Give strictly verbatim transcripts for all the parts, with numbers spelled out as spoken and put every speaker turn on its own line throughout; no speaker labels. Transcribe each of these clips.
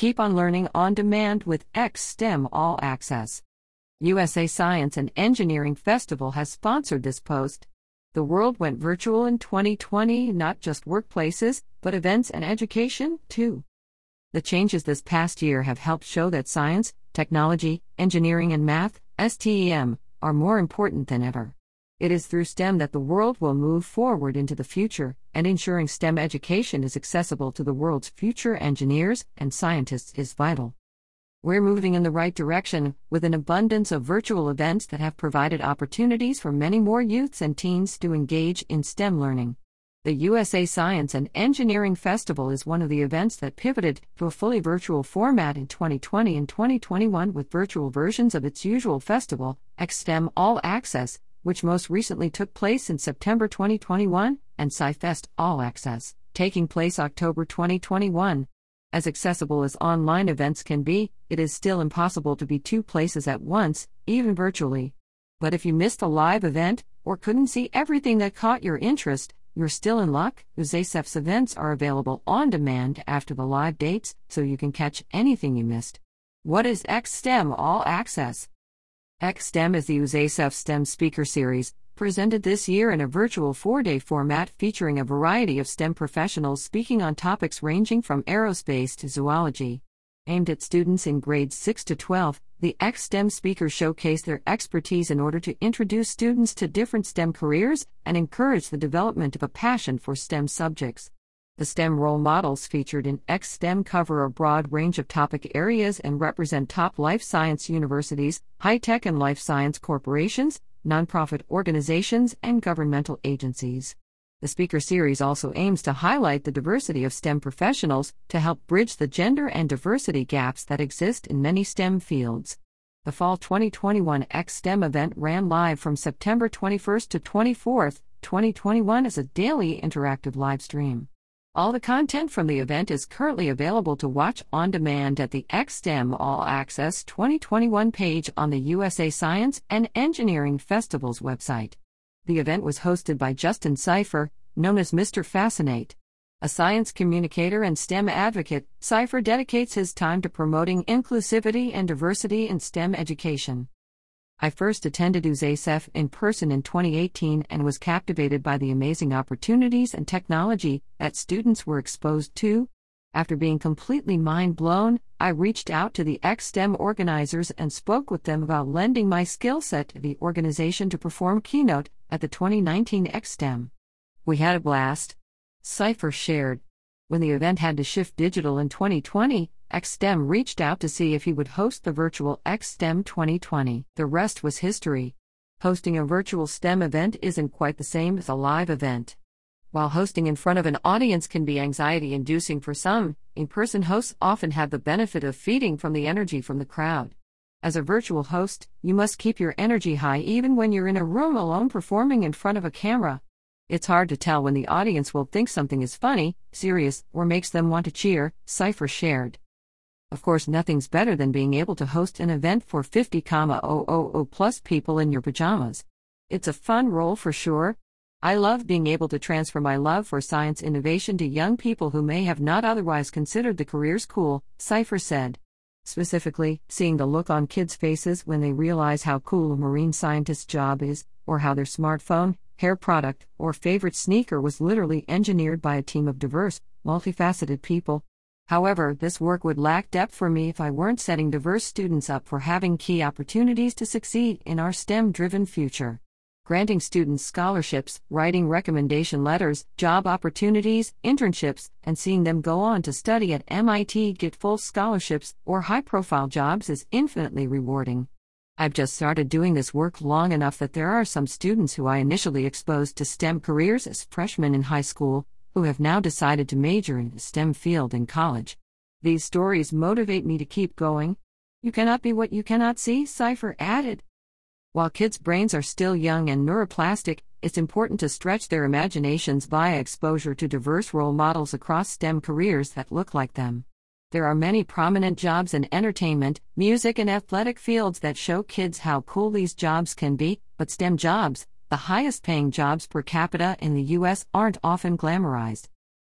Keep on learning on demand with X-STEM All Access. U S A Science and Engineering Festival has sponsored this post. The world went virtual in twenty twenty, not just workplaces, but events and education, too. The changes this past year have helped show that science, technology, engineering, and math, STEM, are more important than ever. It is through STEM that the world will move forward into the future, and ensuring STEM education is accessible to the world's future engineers and scientists is vital. We're moving in the right direction, with an abundance of virtual events that have provided opportunities for many more youths and teens to engage in STEM learning. The U S A Science and Engineering Festival is one of the events that pivoted to a fully virtual format in twenty twenty and twenty twenty-one with virtual versions of its usual festival, X-STEM All Access, which most recently took place in September twenty twenty-one, and SciFest All Access, taking place October twenty twenty-one. As accessible as online events can be, it is still impossible to be two places at once, even virtually. But if you missed a live event, or couldn't see everything that caught your interest, you're still in luck. U S A S F's events are available on demand after the live dates, so you can catch anything you missed. What is X-STEM All Access? X-STEM is the U S A S F STEM Speaker Series, presented this year in a virtual four-day format featuring a variety of STEM professionals speaking on topics ranging from aerospace to zoology. Aimed at students in grades six to twelve, the X-STEM speakers showcase their expertise in order to introduce students to different STEM careers and encourage the development of a passion for STEM subjects. The STEM role models featured in X-STEM cover a broad range of topic areas and represent top life science universities, high-tech and life science corporations, nonprofit organizations, and governmental agencies. The speaker series also aims to highlight the diversity of STEM professionals to help bridge the gender and diversity gaps that exist in many STEM fields. The Fall twenty twenty-one X-STEM event ran live from September twenty-first to twenty-fourth, twenty twenty-one as a daily interactive live stream. All the content from the event is currently available to watch on demand at the X-STEM All Access twenty twenty-one page on the U S A Science and Engineering Festival's website. The event was hosted by Justin Cypher, known as Mister Fascinate. A science communicator and STEM advocate, Cypher dedicates his time to promoting inclusivity and diversity in STEM education. I first attended U S A S F in person in twenty eighteen and was captivated by the amazing opportunities and technology that students were exposed to. After being completely mind-blown, I reached out to the X-STEM organizers and spoke with them about lending my skill set to the organization to perform keynote at the twenty nineteen X-STEM. We had a blast. Cypher shared. When the event had to shift digital in twenty twenty, X-STEM reached out to see if he would host the virtual X-STEM twenty twenty. The rest was history. Hosting a virtual STEM event isn't quite the same as a live event. While hosting in front of an audience can be anxiety-inducing for some, in-person hosts often have the benefit of feeding from the energy from the crowd. As a virtual host, you must keep your energy high even when you're in a room alone performing in front of a camera. It's hard to tell when the audience will think something is funny, serious, or makes them want to cheer, Cypher shared. Of course, nothing's better than being able to host an event for fifty thousand plus people in your pajamas. It's a fun role for sure. I love being able to transfer my love for science innovation to young people who may have not otherwise considered the careers cool, Cypher said. Specifically, seeing the look on kids' faces when they realize how cool a marine scientist's job is, or how their smartphone, hair product, or favorite sneaker was literally engineered by a team of diverse, multifaceted people. However, this work would lack depth for me if I weren't setting diverse students up for having key opportunities to succeed in our STEM-driven future. Granting students scholarships, writing recommendation letters, job opportunities, internships, and seeing them go on to study at M I T, get full scholarships, or high-profile jobs is infinitely rewarding. I've just started doing this work long enough that there are some students who I initially exposed to STEM careers as freshmen in high school, who have now decided to major in the STEM field in college. These stories motivate me to keep going. You cannot be what you cannot see, Cypher added. While kids' brains are still young and neuroplastic, it's important to stretch their imaginations via exposure to diverse role models across STEM careers that look like them. There are many prominent jobs in entertainment, music, and athletic fields that show kids how cool these jobs can be, but STEM jobs, the highest paying jobs per capita in the U S, aren't often glamorized.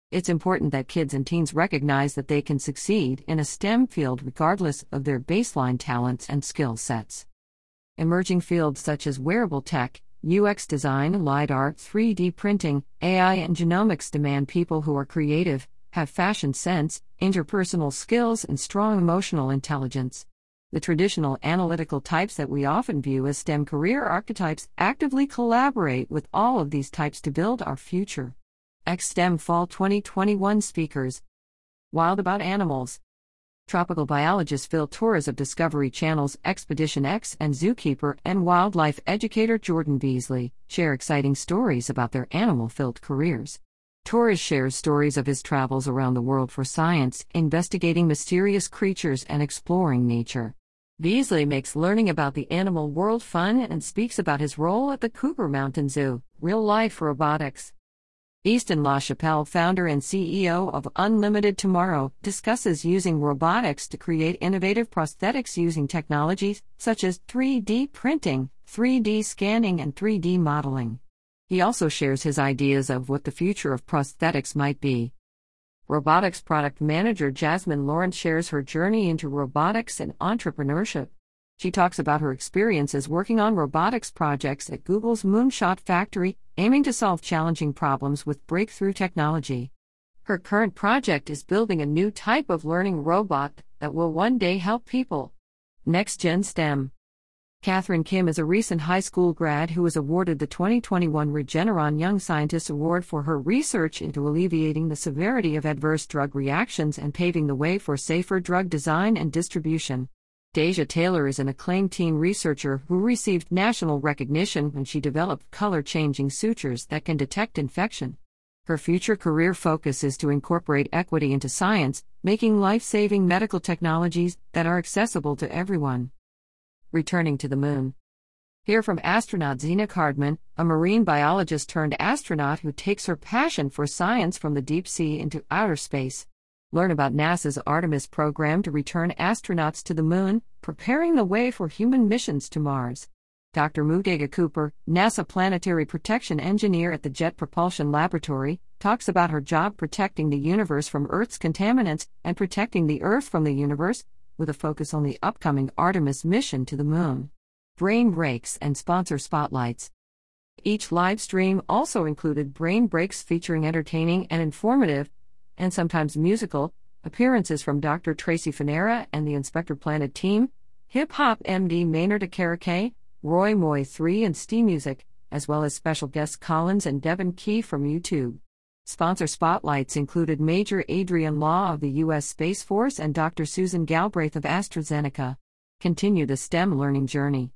It's important that kids and teens recognize that they can succeed in a STEM field regardless of their baseline talents and skill sets. Emerging fields such as wearable tech, U X design, LiDAR, three D printing, A I, and genomics demand people who are creative, have fashion sense, interpersonal skills, and strong emotional intelligence. The traditional analytical types that we often view as STEM career archetypes actively collaborate with all of these types to build our future. X-STEM Fall twenty twenty-one Speakers. Wild About Animals. Tropical biologist Phil Torres of Discovery Channel's Expedition X and zookeeper and wildlife educator Jordan Beasley share exciting stories about their animal-filled careers. Torres shares stories of his travels around the world for science, investigating mysterious creatures and exploring nature. Beasley makes learning about the animal world fun and speaks about his role at the Cougar Mountain Zoo, real-life robotics. Easton LaChapelle, founder and C E O of Unlimited Tomorrow, discusses using robotics to create innovative prosthetics using technologies such as three D printing, three D scanning, and three D modeling. He also shares his ideas of what the future of prosthetics might be. Robotics product manager Jasmine Lawrence shares her journey into robotics and entrepreneurship. She talks about her experiences working on robotics projects at Google's Moonshot Factory, aiming to solve challenging problems with breakthrough technology. Her current project is building a new type of learning robot that will one day help people. Next-Gen STEM. Catherine Kim is a recent high school grad who was awarded the twenty twenty-one Regeneron Young Scientist Award for her research into alleviating the severity of adverse drug reactions and paving the way for safer drug design and distribution. Deja Taylor is an acclaimed teen researcher who received national recognition when she developed color-changing sutures that can detect infection. Her future career focus is to incorporate equity into science, making life-saving medical technologies that are accessible to everyone. Returning to the Moon. Hear from astronaut Zena Cardman, a marine biologist turned astronaut who takes her passion for science from the deep sea into outer space. Learn about NASA's Artemis program to return astronauts to the Moon, preparing the way for human missions to Mars. Doctor Mudega Cooper, NASA planetary protection engineer at the Jet Propulsion Laboratory, talks about her job protecting the universe from Earth's contaminants and protecting the Earth from the universe, with a focus on the upcoming Artemis mission to the Moon. Brain breaks and sponsor spotlights. Each live stream also included brain breaks featuring entertaining and informative, and sometimes musical, appearances from Doctor Tracy Fanera and the Inspector Planet team, hip-hop M D Maynard Akarake, Roy Moy three and Steam Music, as well as special guests Collins and Devin Key from YouTube. Sponsor spotlights included Major Adrian Law of the U S Space Force and Doctor Susan Galbraith of AstraZeneca. Continue the STEM learning journey.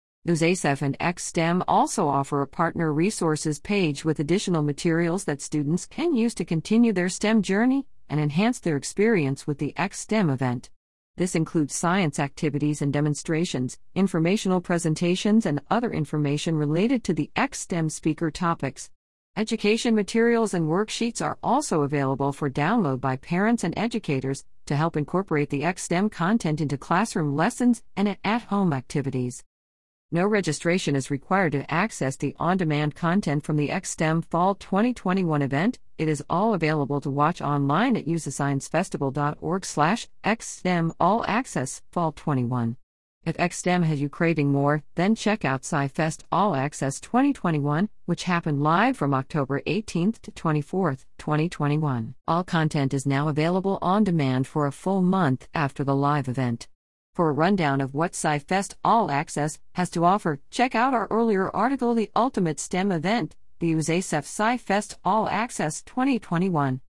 USACEF and X-STEM also offer a partner resources page with additional materials that students can use to continue their STEM journey and enhance their experience with the X-STEM event. This includes science activities and demonstrations, informational presentations, and other information related to the X-STEM speaker topics. Education materials and worksheets are also available for download by parents and educators to help incorporate the X-STEM content into classroom lessons and at-home activities. No registration is required to access the on-demand content from the X-STEM Fall twenty twenty-one event. It is all available to watch online at usasciencefestival.org slash XSTEM All Access Fall twenty-one. If X-STEM has you craving more, then check out SciFest All Access twenty twenty-one, which happened live from October eighteenth to twenty-fourth, twenty twenty-one. All content is now available on demand for a full month after the live event. For a rundown of what SciFest All Access has to offer, check out our earlier article, The Ultimate STEM Event, the USACEF SciFest All Access twenty twenty-one.